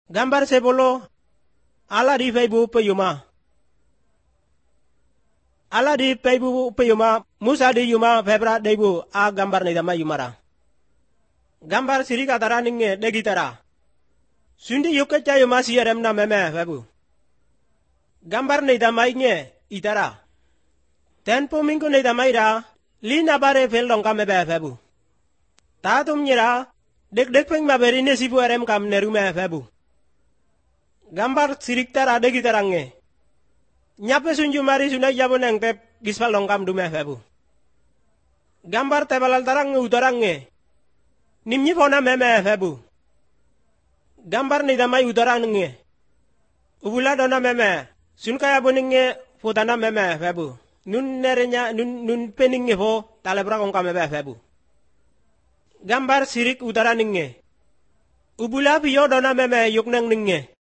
Gambar sebolo ala di faibu peyuma. Ala di faibu peyuma Musa di yuma febra debu a gambar ni dama yumara. Gambar siri katara ninge degitara. Sundi yukacha yuma siyarem na meme febu. Gambar ni dama inge itara. Tenpo minggu ni dama ira lina bare fel dong kame be febu. Tatum nyira dek peng maberi nesibu erem kam nerume febu. Gambar sirik tara degi tarange. Nyape sunju mari sunai jaboneng pep gisfal longkam dume febu. Gambar tebalal tarange utarange. Nimnyi fona meme febu. Gambar ni damai utarange. Ubula dona meme. Sun kaya bonenge fotana meme febu. Nun nerenya nun peninge fo talebra kongkam meme febu. Gambar sirik utarange. Ubula piyo dona meme yukneng ninge.